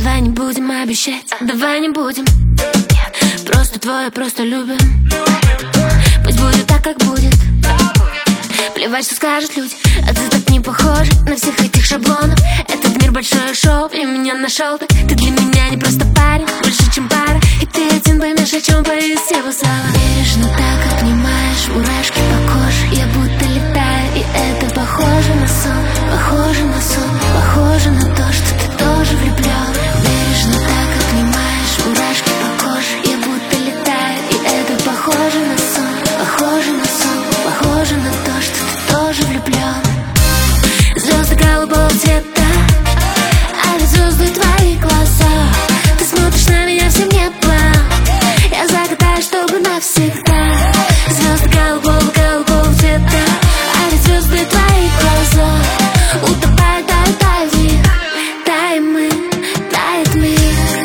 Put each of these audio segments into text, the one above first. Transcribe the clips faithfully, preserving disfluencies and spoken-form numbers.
Давай не будем обещать, давай не будем. Просто твое, просто любим. Пусть будет так, как будет. Плевать, что скажут люди, а ты так не похожа на всех этих шаблонов. Этот мир большое шоу, и меня нашел ты. Ты для меня не просто парень, больше чем пара. И ты один поймешь, о чем поют его слова. Бережно так обнимаешь, мурашки по коже. Я будто летаю, и это похоже на сон. Похоже на сон, похоже на то, что ты тоже влюблен. Бережно так обнимаешь, мурашки по коже. Я будто летаю, и это похоже на сон. Похоже на сон, похоже на то, что ты тоже влюблен. Звезды голубого цвета, а ведь звезды твои глаза. Ты смотришь на меня всем небом, я загадаю, чтобы навсегда. Звезды голубого, голубого цвета, а ведь звезды твои глаза. Утопает, тает, тает в них, таем мы, тает мир.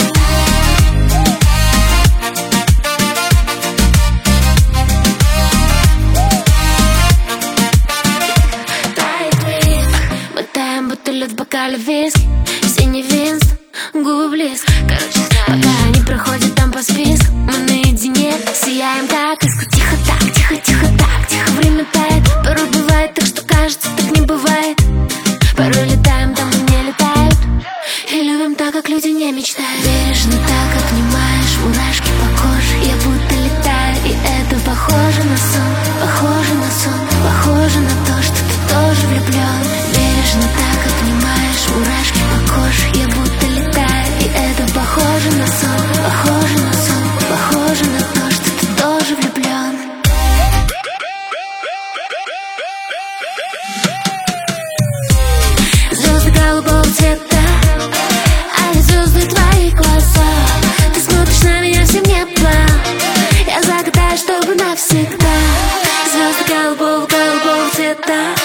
Будто лед в бокале виски, синий винст, губы близко. Короче, пока они проходят там по списку, мы наедине сияем как искра. Тихо так, тихо, тихо так, тихо время тает. Порой бывает так, что кажется, так не бывает. Порой летаем там, где не летают, и любим так, как люди не мечтают. Бережно так обнимаешь, мурашки по коже. Я будто летаю, и это похоже на сон. Похоже на сон, похоже на то, что ты тоже влюблен. Бережно так обнимаешь, мурашки по коже. Я будто летаю, и это похоже на сон. Похоже на сон, похоже на то, что ты тоже влюблен. Звезды голубого цвета, а ведь звезды твои глаза. Ты смотришь на меня всем небом, я загадаю, чтобы навсегда. Звезды голубого, голубого цвета,